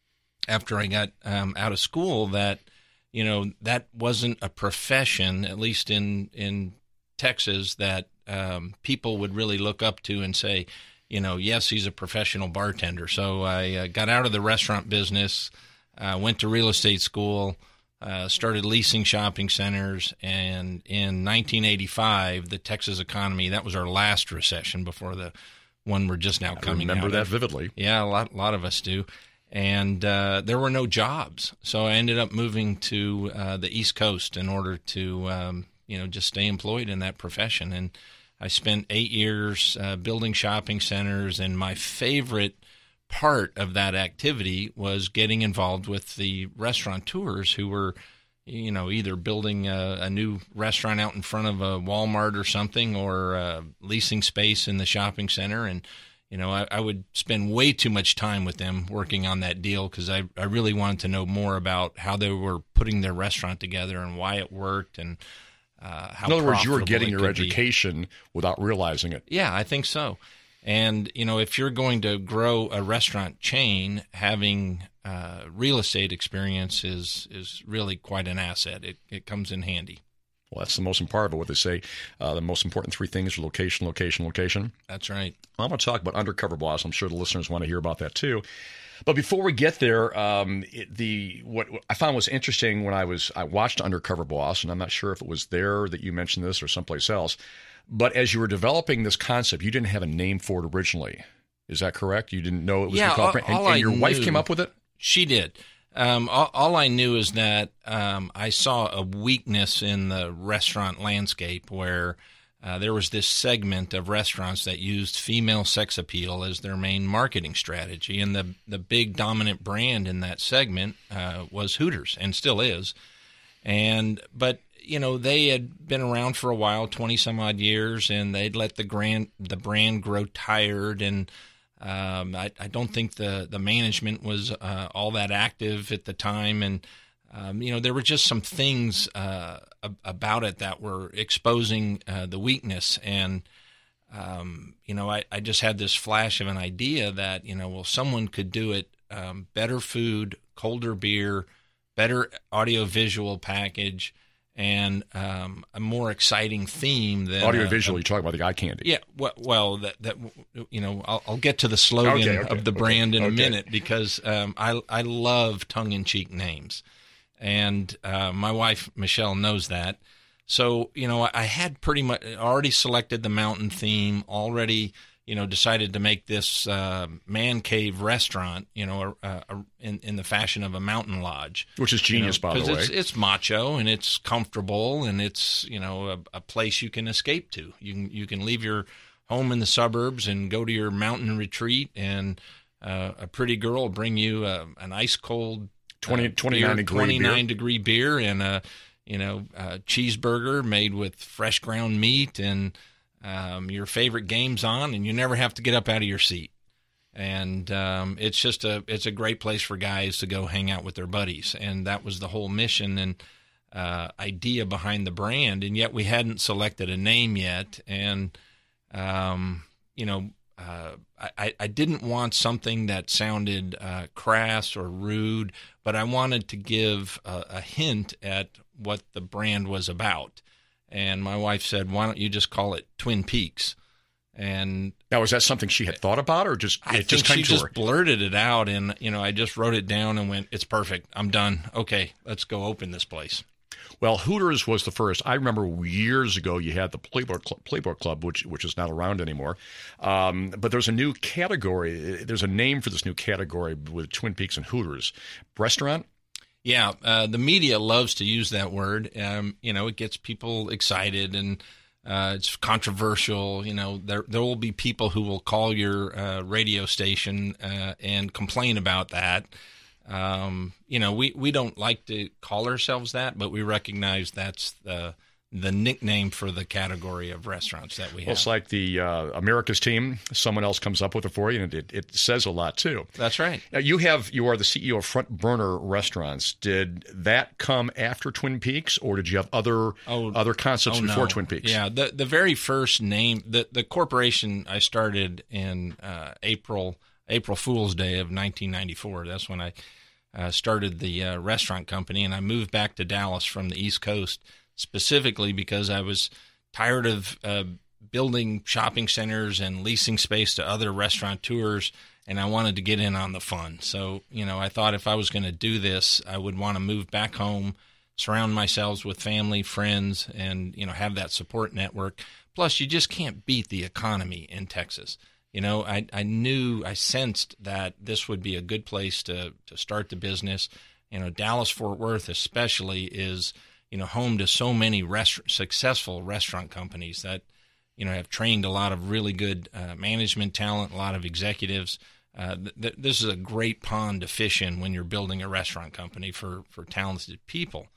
S12: after I got um, out of school that, you know, that wasn't a profession, at least in, in Texas, that um, people would really look up to and say, you know, yes, he's a professional bartender. So I uh, got out of the restaurant business, uh, went to real estate school, uh, started leasing shopping centers, and in nineteen eighty-five, the Texas economy, that was our last recession before the one we're just now coming out of.
S2: I remember that vividly.
S12: Yeah, a lot, a lot of us do. And uh, there were no jobs, so I ended up moving to uh, the East Coast in order to, um, you know, just stay employed in that profession. And I spent eight years uh, building shopping centers, and my favorite part of that activity was getting involved with the restaurateurs who were, you know, either building a, a new restaurant out in front of a Walmart or something, or uh, leasing space in the shopping center. And You know, I, I would spend way too much time with them working on that deal because I, I really wanted to know more about how they were putting their restaurant together and why it worked and uh, how.
S2: In other words, you were
S12: profitable
S2: getting
S12: it
S2: your
S12: could be.
S2: education without realizing it.
S12: Yeah, I think so. And, you know, if you're going to grow a restaurant chain, having uh, real estate experience is, is really quite an asset. It, it comes in handy.
S2: Well, that's the most important of what they say. Uh, the most important three things are location, location, location.
S12: That's right.
S2: I'm going to talk about Undercover Boss. I'm sure the listeners want to hear about that too. But before we get there, um, it, the what, what I found was interesting when I was I watched Undercover Boss, and I'm not sure if it was there that you mentioned this or someplace else. But as you were developing this concept, you didn't have a name for it originally. Is that correct? You didn't know it was
S12: yeah,
S2: called,
S12: all,
S2: and,
S12: all
S2: and your
S12: I
S2: wife
S12: knew,
S2: came up with it?
S12: She did. Um, all, all I knew is that um, I saw a weakness in the restaurant landscape where uh, there was this segment of restaurants that used female sex appeal as their main marketing strategy. And the, the big dominant brand in that segment uh, was Hooters, and still is. And but, you know, they had been around for a while, twenty some odd years, and they'd let the, grand, the brand grow tired, and Um, I, I don't think the, the management was uh, all that active at the time. And, um, you know, there were just some things uh, ab- about it that were exposing uh, the weakness. And, um, you know, I, I just had this flash of an idea that, you know, well, someone could do it, um, better food, colder beer, better audio-visual package, and um, a more exciting theme than
S2: Audio
S12: uh,
S2: visual. You're talking about the eye candy.
S12: Yeah, well, well that that you know, I'll, I'll get to the slogan
S2: okay, okay,
S12: of the
S2: okay,
S12: brand in
S2: okay.
S12: a minute because um, I I love tongue-in-cheek names, and uh, my wife Michelle knows that. So you know, I had pretty much already selected the mountain theme, already you know decided to make this uh, man cave restaurant, you know, uh, uh, in in the fashion of a mountain lodge,
S2: Which is genius,
S12: you know,
S2: by the way.
S12: it's, it's macho and it's comfortable and it's you know a, a place you can escape to. You can you can leave your home in the suburbs and go to your mountain retreat, and uh, a pretty girl will bring you a, an ice cold
S2: twenty,
S12: uh,
S2: twenty-nine
S12: beer,
S2: degree
S12: twenty-nine
S2: beer.
S12: degree beer and a you know a cheeseburger made with fresh ground meat and um, your favorite game's on, and you never have to get up out of your seat. And um, it's just a it's a great place for guys to go hang out with their buddies, and that was the whole mission and uh, idea behind the brand. And yet we hadn't selected a name yet, and um, you know uh, I, I didn't want something that sounded uh, crass or rude, but I wanted to give a, a hint at what the brand was about. And my wife said, "Why don't you just call it Twin Peaks?" And
S2: now, is that something she had thought about, or just
S12: I
S2: it just
S12: think
S2: came
S12: she
S2: to
S12: just
S2: her?
S12: blurted it out, and you know, I just wrote it down and went, "It's perfect. I'm done. Okay, let's go open this place."
S2: Well, Hooters was the first. I remember years ago you had the Playboy Club, Playboy Club which which is not around anymore. Um, but there's a new category. There's a name for this new category with Twin Peaks and Hooters. Restaurant?
S12: Yeah, uh, the media loves to use that word. Um, you know, it gets people excited, and uh, it's controversial. You know, there there will be people who will call your uh, radio station uh, and complain about that. Um, you know, we, we don't like to call ourselves that, but we recognize that's the the nickname for the category of restaurants that we have.
S2: Well, it's like the uh, America's Team. Someone else comes up with it for you, and it, it says a lot too.
S12: That's right.
S2: Now, you have you are the C E O of Front Burner Restaurants. Did that come after Twin Peaks, or did you have other
S12: oh,
S2: other concepts
S12: oh,
S2: before
S12: no.
S2: Twin Peaks?
S12: Yeah, the the very first name, the the corporation I started in uh, April April Fool's Day of nineteen ninety-four. That's when I uh, started the uh, restaurant company, and I moved back to Dallas from the East Coast specifically because I was tired of uh, building shopping centers and leasing space to other restaurateurs, and I wanted to get in on the fun. So, you know, I thought if I was going to do this, I would want to move back home, surround myself with family, friends, and, you know, have that support network. Plus, you just can't beat the economy in Texas. You know, I, I knew, I sensed that this would be a good place to, to start the business. You know, Dallas-Fort Worth especially is, you know, home to so many rest- successful restaurant companies that, you know, have trained a lot of really good uh, management talent, a lot of executives. Uh, th- th- this is a great pond to fish in when you're building a restaurant company for, for talented people.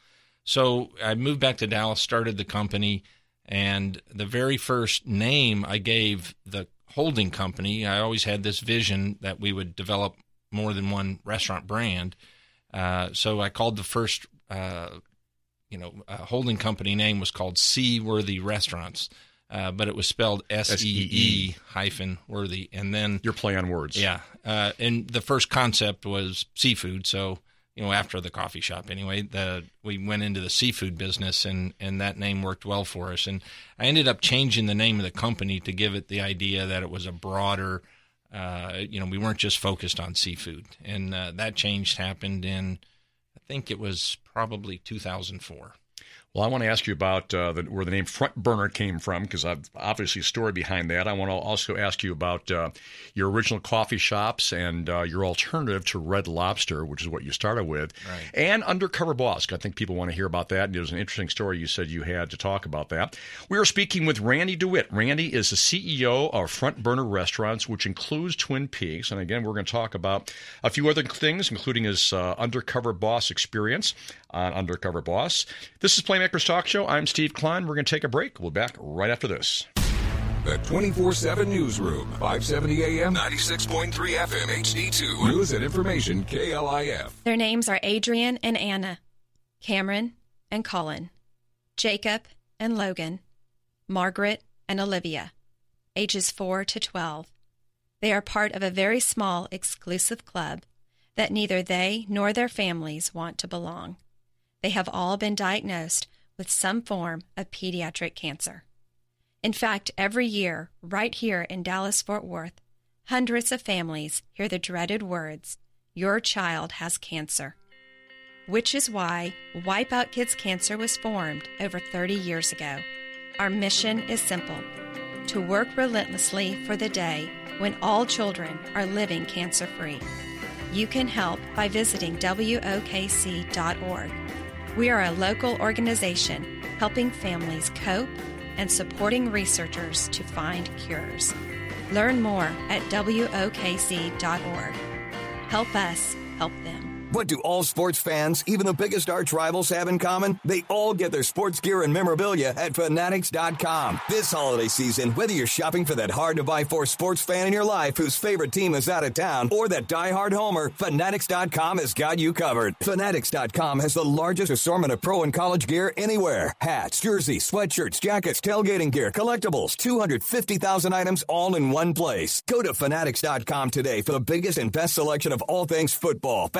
S12: So I moved back to Dallas, started the company, and the very first name I gave the holding company, I always had this vision that we would develop more than one restaurant brand. Uh, so I called the first uh, you know, uh, holding company name was called Seaworthy Restaurants, uh, but it was spelled S E E hyphen Worthy. And then
S2: your play on words.
S12: Yeah. Uh, and the first concept was seafood. So, you know, after the coffee shop anyway, the, we went into the seafood business, and, and that name worked well for us. And I ended up changing the name of the company to give it the idea that it was a broader, uh, you know, we weren't just focused on seafood. And uh, that change happened in, I think it was probably two thousand four.
S2: Well, I want to ask you about uh, the, where the name Front Burner came from, because I've obviously a story behind that. I want to also ask you about uh, your original coffee shops and uh, your alternative to Red Lobster, which is what you started with,
S12: right.
S2: And Undercover Boss. I think people want to hear about that. And there's an interesting story you said you had to talk about that. We are speaking with Randy DeWitt. Randy is the C E O of Front Burner Restaurants, which includes Twin Peaks. And again, we're going to talk about a few other things, including his uh, Undercover Boss experience on Undercover Boss. This is Playmakers Talk Show. I'm Steve Klein. We're going to take a break. We'll be back right after this.
S8: The twenty-four seven Newsroom, five seventy A M, ninety-six point three F M H D two. News and information, K L I F.
S9: Their names are Adrian and Anna, Cameron and Colin, Jacob and Logan, Margaret and Olivia, ages four to twelve. They are part of a very small, exclusive club that neither they nor their families want to belong. They have all been diagnosed with some form of pediatric cancer. In fact, every year, right here in Dallas-Fort Worth, hundreds of families hear the dreaded words, "Your child has cancer." Which is why Wipe Out Kids Cancer was formed over thirty years ago. Our mission is simple: to work relentlessly for the day when all children are living cancer-free. You can help by visiting W O K C dot org. We are a local organization helping families cope and supporting researchers to find cures. Learn more at W O K C dot org. Help us help them.
S5: What do all sports fans, even the biggest arch rivals, have in common? They all get their sports gear and memorabilia at Fanatics dot com. This holiday season, whether you're shopping for that hard-to-buy-for sports fan in your life whose favorite team is out of town or that diehard homer, Fanatics dot com has got you covered. Fanatics dot com has the largest assortment of pro and college gear anywhere. Hats, jerseys, sweatshirts, jackets, tailgating gear, collectibles, two hundred fifty thousand items all in one place. Go to Fanatics dot com today for the biggest and best selection of all things football, basketball,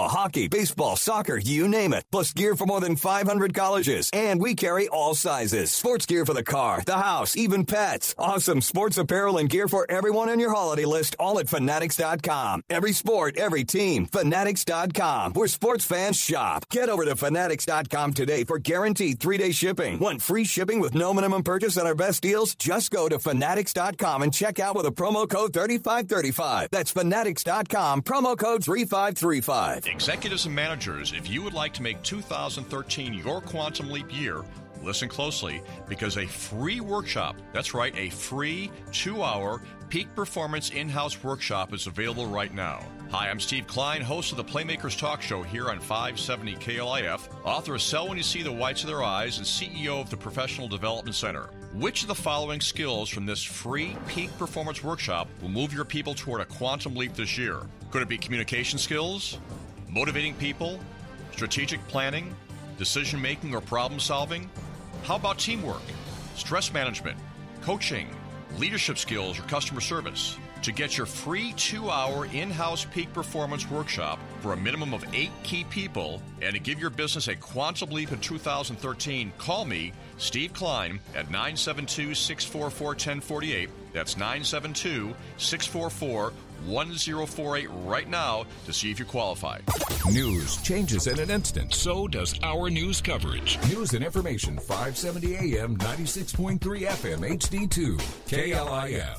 S5: football, hockey, baseball, soccer, you name it. Plus gear for more than five hundred colleges. And we carry all sizes. Sports gear for the car, the house, even pets. Awesome sports apparel and gear for everyone on your holiday list, all at Fanatics dot com. Every sport, every team. Fanatics dot com, where sports fans shop. Get over to Fanatics dot com today for guaranteed three-day shipping. Want free shipping with no minimum purchase on our best deals? Just go to Fanatics dot com and check out with a promo code thirty-five thirty-five. That's Fanatics dot com, promo code three five three five.
S2: Executives and managers, if you would like to make two thousand thirteen your Quantum Leap year, listen closely, because a free workshop, that's right, a free two-hour peak performance in-house workshop is available right now. Hi, I'm Steve Klein, host of the Playmakers Talk Show here on five seventy K L I F, author of Sell When You See the Whites of Their Eyes, and C E O of the Professional Development Center. Which of the following skills from this free peak performance workshop will move your people toward a quantum leap this year? Could it be communication skills, motivating people, strategic planning, decision-making or problem-solving? How about teamwork, stress management, coaching, leadership skills, or customer service? To get your free two-hour in-house peak performance workshop for a minimum of eight key people and to give your business a quantum leap in two thousand thirteen, call me, Steve Klein, at nine seven two, six four four, one zero four eight. That's nine seven two, six four four, one zero four eight right now to see if you qualify.
S8: News changes in an instant.
S13: So does our news coverage.
S8: News and information, five seventy A M, ninety-six point three F M, H D two, K L I F.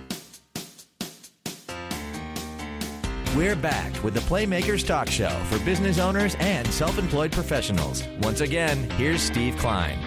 S1: We're back with the Playmakers Talk Show for business owners and self-employed professionals. Once again, here's Steve Klein.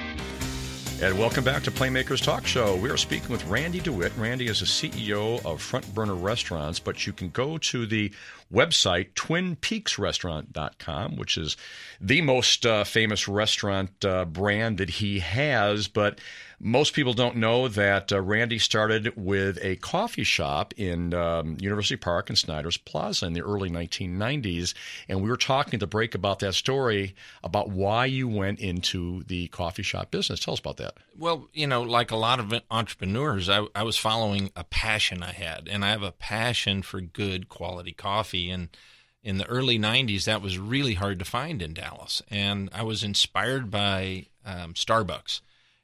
S2: And welcome back to Playmakers Talk Show. We are speaking with Randy DeWitt. Randy is the C E O of Front Burner Restaurants, but you can go to the website, twin peaks restaurant dot com, which is the most uh, famous restaurant uh, brand that he has. But most people don't know that uh, Randy started with a coffee shop in um, University Park and Snyder's Plaza in the early nineteen nineties. And we were talking at the break about that story, about why you went into the coffee shop business. Tell us about that.
S12: Well, you know, like a lot of entrepreneurs, I, I was following a passion I had, and I have a passion for good quality coffee. And in the early nineties, that was really hard to find in Dallas. And I was inspired by um, Starbucks.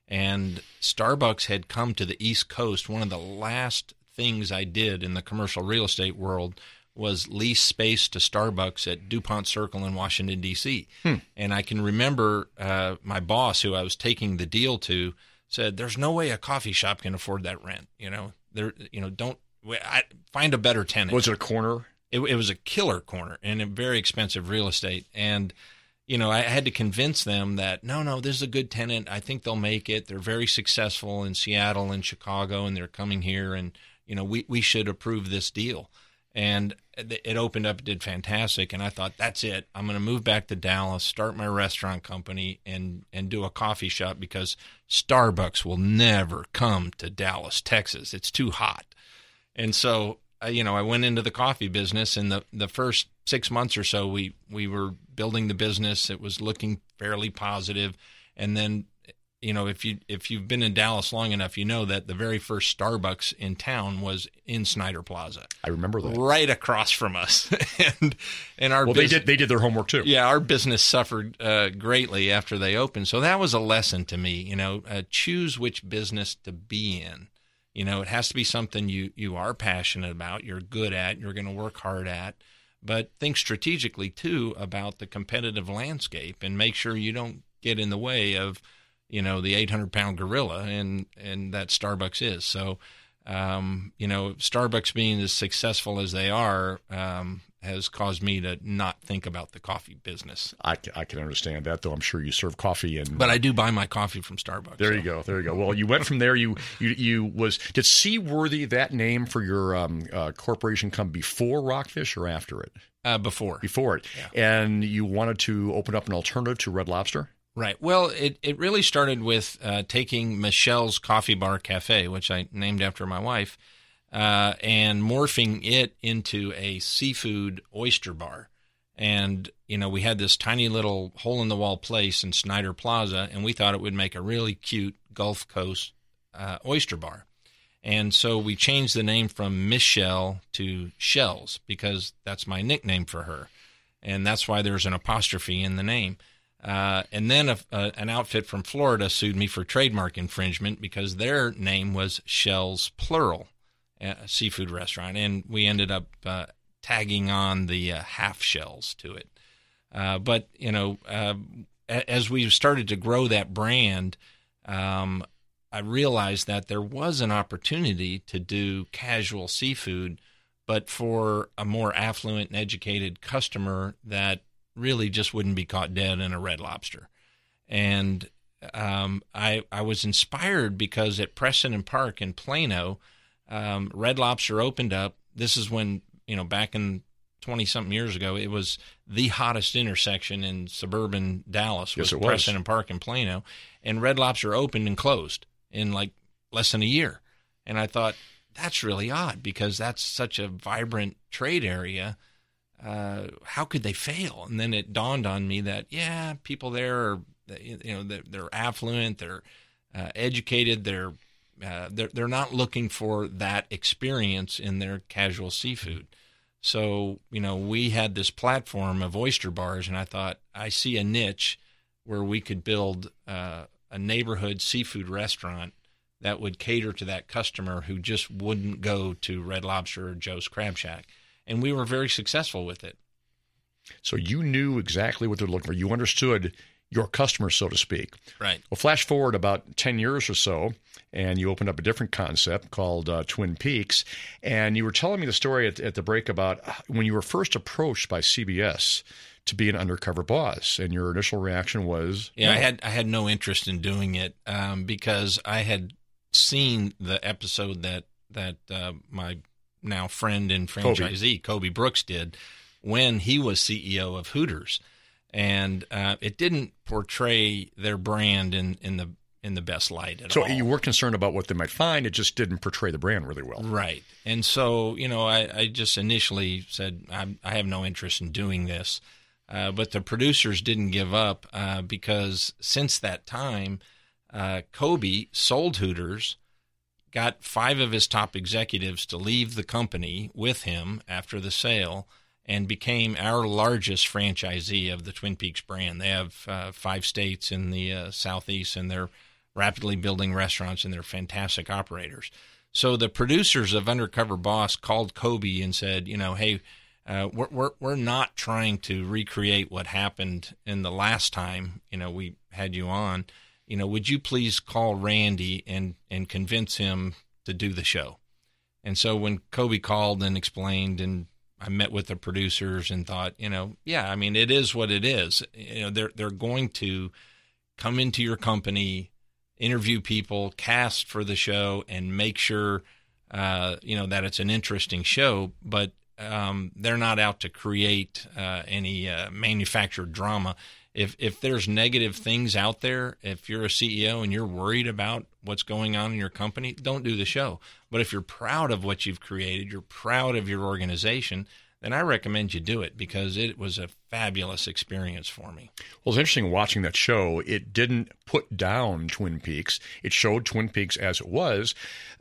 S12: And Starbucks had come to the East Coast. One of the last things I did in the commercial real estate world was lease space to Starbucks at DuPont Circle in Washington, D C Hmm. And I can remember uh, my boss, who I was taking the deal to, said, "There's no way a coffee shop can afford that rent. You know, there, you know, don't I, find a better tenant."
S2: Was it a corner?
S12: It, it was a killer corner and a very expensive real estate. And you know, I had to convince them that, no, no, this is a good tenant. I think they'll make it. They're very successful in Seattle and Chicago, and they're coming here, and, you know, we, we should approve this deal. And it opened up, it did fantastic, and I thought, that's it. I'm going to move back to Dallas, start my restaurant company, and, and do a coffee shop, because Starbucks will never come to Dallas, Texas. It's too hot. And so, uh, you know, I went into the coffee business, and the, the first six months or so, we, we were building the business. It was looking fairly positive. And then, you know, if you, if you've been in Dallas long enough, you know that the very first Starbucks in town was in Snyder Plaza.
S2: I remember that.
S12: Right across from us. and and our
S2: Well,
S12: bus-
S2: they did they did their homework too.
S12: Yeah, our business suffered uh, greatly after they opened. So that was a lesson to me, you know, uh, choose which business to be in. You know, it has to be something you, you are passionate about, you're good at, you're going to work hard at. But think strategically, too, about the competitive landscape and make sure you don't get in the way of, you know, the eight hundred pound gorilla and, and that Starbucks is. So, um, you know, Starbucks being as successful as they are um, has caused me to not think about the coffee business.
S2: I, I can understand that, though. I'm sure you serve coffee. and
S12: But I do buy my coffee from Starbucks.
S2: There
S12: so.
S2: you go. There you go. Well, you went from there. You you, you was did Seaworthy, that name for your um, uh, corporation, come before Rockfish or after it?
S12: Uh, before.
S2: Before it.
S12: Yeah.
S2: And you wanted to open up an alternative to Red Lobster?
S12: Right. Well, it, it really started with uh, taking Michelle's Coffee Bar Cafe, which I named after my wife, uh, and morphing it into a seafood oyster bar. And, you know, we had this tiny little hole-in-the-wall place in Snyder Plaza, and we thought it would make a really cute Gulf Coast uh, oyster bar. And so we changed the name from Michelle to Shells, because that's my nickname for her. and that's why there's an apostrophe in the name. Uh, and then a, a, an outfit from Florida sued me for trademark infringement because their name was Shell's Plural, a seafood restaurant, and we ended up uh, tagging on the uh, half shells to it. Uh, but, you know, uh, as we started to grow that brand, um, I realized that there was an opportunity to do casual seafood, but for a more affluent and educated customer that really just wouldn't be caught dead in a Red Lobster. And um, I I was inspired because at Preston and Park in Plano, um, Red Lobster opened up. This is when, you know, back in twenty-something years ago, it was the hottest intersection in suburban Dallas was,
S2: yes, it was.
S12: Preston and Park in Plano. And Red Lobster opened and closed in like less than a year. And I thought, that's really odd because that's such a vibrant trade area. Uh, how could they fail? And then it dawned on me that, yeah, people there are, you know, they're, they're affluent, they're uh, educated, they're, uh, they're they're not looking for that experience in their casual seafood. So, you know, we had this platform of oyster bars, and I thought, I see a niche where we could build uh, a neighborhood seafood restaurant that would cater to that customer who just wouldn't go to Red Lobster or Joe's Crab Shack. And we were very successful with it.
S2: So you knew exactly what they're looking for. You understood your customer, so to speak.
S12: Right.
S2: Well, flash forward about ten years or so, and you opened up a different concept called uh, Twin Peaks. And you were telling me the story at, at the break about when you were first approached by C B S to be an undercover boss, and your initial reaction was,
S12: yeah,
S2: no.
S12: I had I had no interest in doing it um, because I had seen the episode that that uh, my now friend and franchisee, Kobe. Kobe Brooks, did when he was C E O of Hooters. And uh, it didn't portray their brand in, in the in the best light at
S2: so
S12: all.
S2: So you were concerned about what they might find. It just didn't portray the brand really well.
S12: Right. And so, you know, I, I just initially said, I, I have no interest in doing this. Uh, but the producers didn't give up uh, because since that time, uh, Kobe sold Hooters, got five of his top executives to leave the company with him after the sale, and became our largest franchisee of the Twin Peaks brand. They have uh, five states in the uh, Southeast, and they're rapidly building restaurants, and they're fantastic operators. So the producers of Undercover Boss called Kobe and said, you know, hey, uh, we're, we're we're not trying to recreate what happened in the last time, you know, we had you on. You know, would you please call Randy and, and convince him to do the show? And so when Kobe called and explained, and I met with the producers and thought, you know, yeah, I mean, it is what it is. You know, they're they're going to come into your company, interview people, cast for the show, and make sure, uh, you know, that it's an interesting show. But um, they're not out to create uh, any uh, manufactured drama. If if there's negative things out there, if you're a C E O and you're worried about what's going on in your company, don't do the show. But if you're proud of what you've created, you're proud of your organization, then I recommend you do it because it was a fabulous experience for me.
S2: Well, it's interesting watching that show. It didn't put down Twin Peaks. It showed Twin Peaks as it was,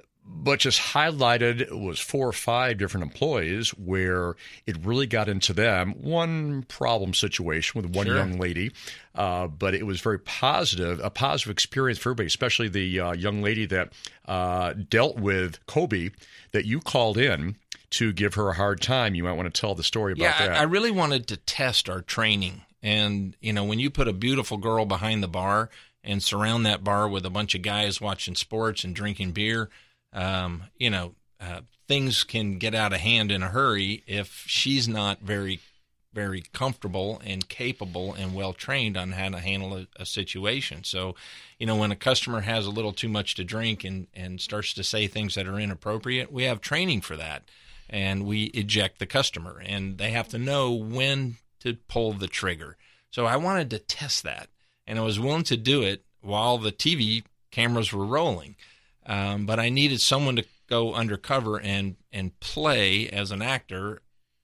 S2: but just highlighted it was four or five different employees where it really got into them. One problem situation with one
S12: Sure.
S2: young lady, uh, but it was very positive, a positive experience for everybody, especially the uh, young lady that uh, dealt with Kobe that you called in to give her a hard time. You might want to tell the story about
S12: yeah,
S2: that.
S12: I, I really wanted to test our training. And, you know, when you put a beautiful girl behind the bar and surround that bar with a bunch of guys watching sports and drinking beer, Um, you know, uh, things can get out of hand in a hurry if she's not very, very comfortable and capable and well-trained on how to handle a, a situation. So, you know, when a customer has a little too much to drink and, and starts to say things that are inappropriate, we have training for that. And we eject the customer, and they have to know when to pull the trigger. So I wanted to test that, and I was willing to do it while the T V cameras were rolling. Um, but I needed someone to go undercover and, and play as an actor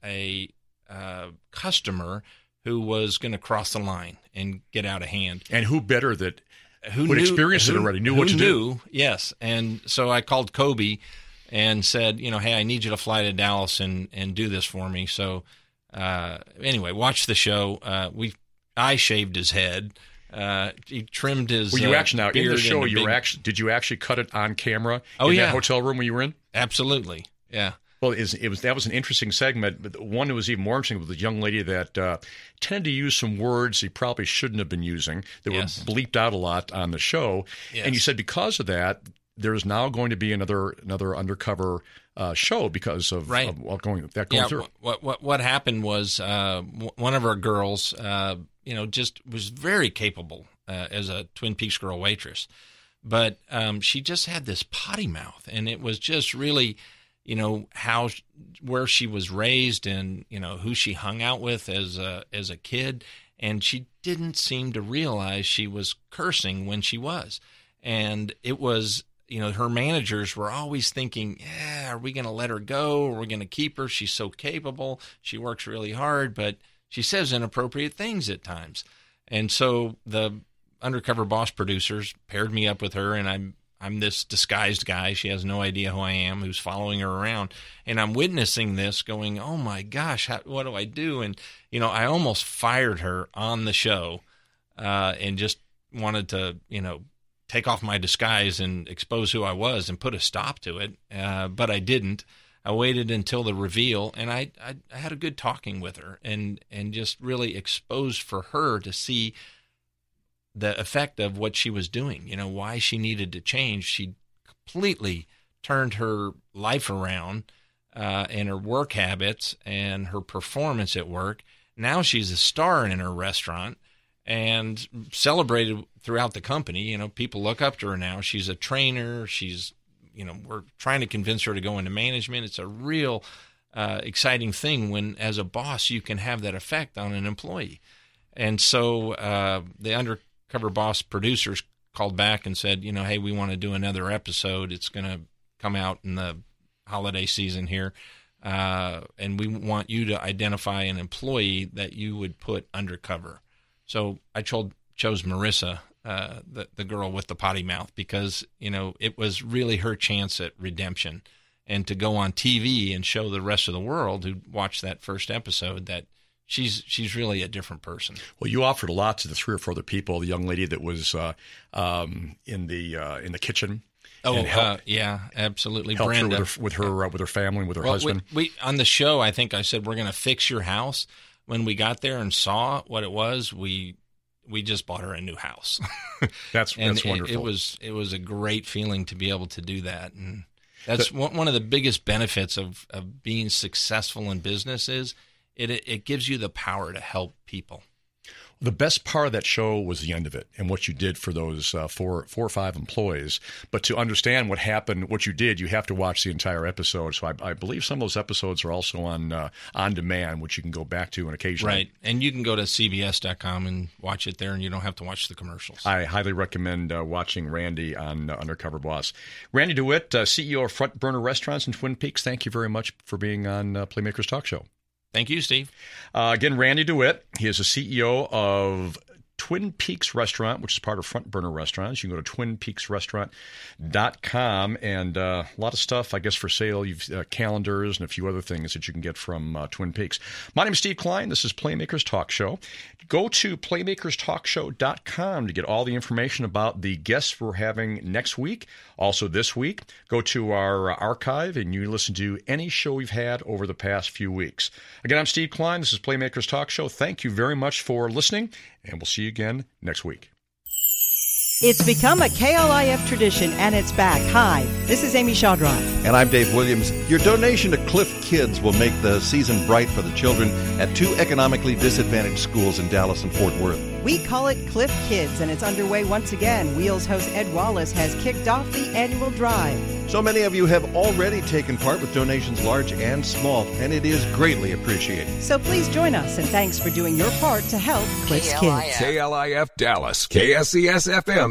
S12: a uh, customer who was going to cross the line and get out of hand.
S2: And who better that
S12: who
S2: would
S12: knew,
S2: experience
S12: who,
S2: it already, knew
S12: who
S2: what to
S12: knew,
S2: do.
S12: Yes. And so I called Kobe and said, you know, hey, I need you to fly to Dallas and, and do this for me. So uh, anyway, watch the show. Uh, we I shaved his head. Uh, he trimmed his.
S2: Were you
S12: uh,
S2: actually now in the show? You
S12: big...
S2: were actually. Did you actually cut it on camera?
S12: Oh
S2: in
S12: yeah,
S2: that hotel room where you were in.
S12: Absolutely, yeah.
S2: Well, it was, it was that was an interesting segment. But one that was even more interesting was a young lady that uh, tended to use some words he probably shouldn't have been using. That
S12: Yes.
S2: were bleeped out a lot on the show.
S12: Yes.
S2: And you said because of that, there's now going to be another another undercover uh, show because of,
S12: Right.
S2: of what going that going
S12: yeah,
S2: through.
S12: What what what happened was uh, w- one of our girls, uh, you know, just was very capable uh, as a Twin Peaks girl waitress, but um, she just had this potty mouth, and it was just really, you know, how where she was raised and you know who she hung out with as a as a kid, and she didn't seem to realize she was cursing when she was, and it was. You know, her managers were always thinking, yeah, are we going to let her go? Are we going to keep her? She's so capable. She works really hard, but she says inappropriate things at times. And so the undercover boss producers paired me up with her, and I'm I'm this disguised guy. She has no idea who I am, who's following her around. And I'm witnessing this going, oh, my gosh, how, what do I do? And, you know, I almost fired her on the show uh, and just wanted to, you know, take off my disguise and expose who I was and put a stop to it. Uh, but I didn't. I waited until the reveal, and I, I, I had a good talking with her and, and just really exposed for her to see the effect of what she was doing, you know, why she needed to change. She completely turned her life around uh, and her work habits and her performance at work. Now she's a star in her restaurant and celebrated throughout the company. You know, people look up to her now. She's a trainer. She's, you know, we're trying to convince her to go into management. It's a real uh, exciting thing when, as a boss, you can have that effect on an employee. And so uh, the undercover boss producers called back and said, you know, hey, we want to do another episode. It's going to come out in the holiday season here. Uh, and we want you to identify an employee that you would put undercover. So I told, chose Marissa, uh, the, the girl with the potty mouth, because, you know, it was really her chance at redemption and to go on T V and show the rest of the world who watched that first episode that she's she's really a different person.
S2: Well, you offered a lot to the three or four other people. The young lady that was uh, um, in the uh, in the kitchen.
S12: Oh,
S2: and help,
S12: uh, yeah, absolutely.
S2: Helped
S12: Brenda.
S2: her with her with her, uh, with her family, with her
S12: well,
S2: husband.
S12: We, we on the show, I think I said we're going to fix your house. When we got there and saw what it was, we we just bought her a new house.
S2: That's
S12: and
S2: that's
S12: it,
S2: wonderful.
S12: It was it was a great feeling to be able to do that, and that's but, one, one of the biggest benefits of, of being successful in business is it it gives you the power to help people.
S2: The best part of that show was the end of it and what you did for those uh, four, four or five employees. But to understand what happened, what you did, you have to watch the entire episode. So I, I believe some of those episodes are also on uh, on demand, which you can go back to and occasionally.
S12: Right, and you can go to C B S dot com and watch it there, and you don't have to watch the commercials.
S2: I highly recommend uh, watching Randy on uh, Undercover Boss. Randy DeWitt, uh, C E O of Front Burner Restaurants in Twin Peaks. Thank you very much for being on uh, Playmakers Talk Show.
S12: Thank you, Steve.
S2: Uh, again, Randy DeWitt. He is the C E O of Twin Peaks Restaurant, which is part of Front Burner Restaurants. You can go to twin peaks restaurant dot com, and uh, a lot of stuff, I guess, for sale. You've uh, calendars and a few other things that you can get from uh, Twin Peaks. My name is Steve Klein. This is Playmakers Talk Show. Go to playmakers talk show dot com to get all the information about the guests we're having next week. Also this week, go to our uh, archive and you listen to any show we've had over the past few weeks. Again, I'm Steve Klein. This is Playmakers Talk Show. Thank you very much for listening, and we'll see you again next week.
S14: It's become a K L I F tradition, and it's back. Hi, this is Amy Chaudron.
S15: And I'm Dave Williams. Your donation to Cliff Kids will make the season bright for the children at two economically disadvantaged schools in Dallas and Fort Worth.
S14: We call it Cliff Kids, and it's underway once again. Wheels host Ed Wallace has kicked off the annual drive.
S15: So many of you have already taken part with donations large and small, and it is greatly appreciated.
S14: So please join us, and thanks for doing your part to help Cliff's Kids.
S8: K L I F Dallas, K S E S F M.